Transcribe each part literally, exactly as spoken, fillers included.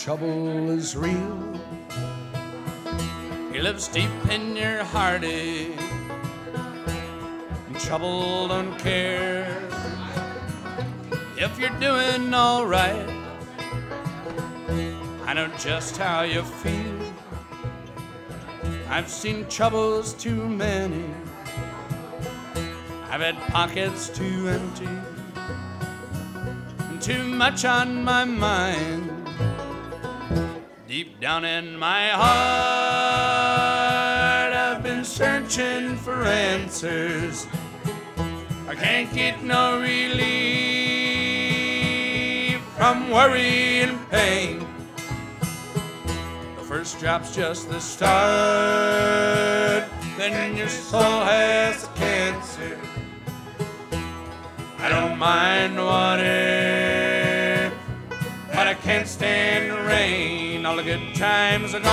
trouble is real. He lives deep in your heartache, and trouble don't care if you're doing all right. I know just how you feel. I've seen troubles too many. I've had pockets too empty, and too much on my mind. Deep down in my heart, I've been searching for answers. I can't get no relief from worry and pain. The first drop's just the start, then your soul has cancer. I don't mind water, but I can't stand the rain. All the good times are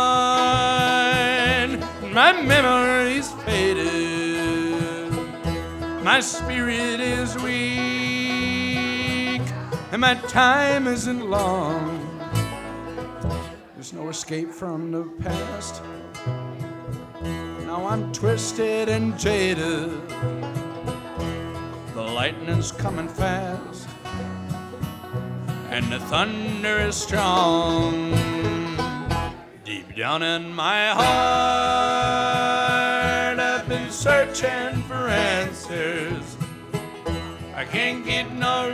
gone, my memory's faded. My spirit is weak, and my time isn't long. There's no escape from the past. Now I'm twisted and jaded. The lightning's coming fast, and the thunder is strong. Deep down in my heart, I've been searching for answers. I can't get no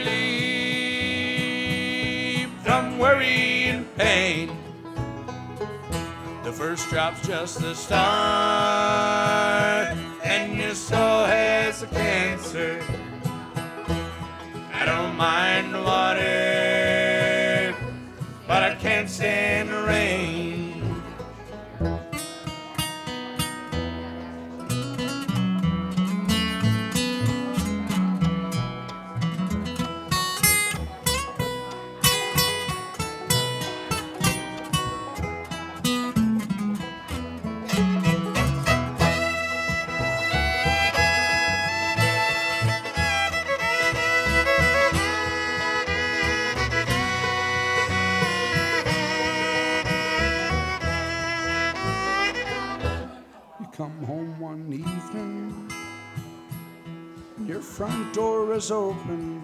relief from worry and pain. The first drop's just the start, and your soul has a cancer. I don't mind water, but I can't stand the rain. Come home one evening, your front door is open,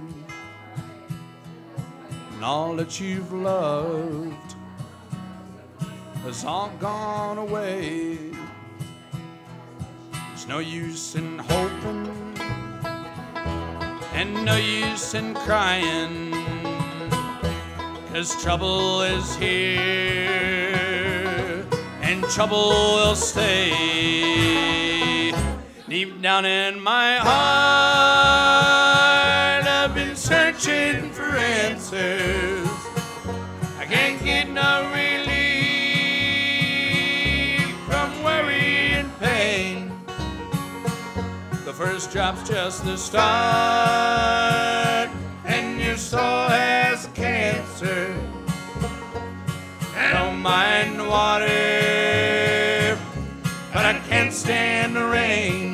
and all that you've loved has all gone away. There's no use in hoping, and no use in crying, 'cause trouble is here, and trouble will stay. Deep down in my heart, I've been searching for answers. I can't get no relief from worry and pain. The first drop's just the start, and your soul has cancer. I don't mind water, but I can't stand the rain.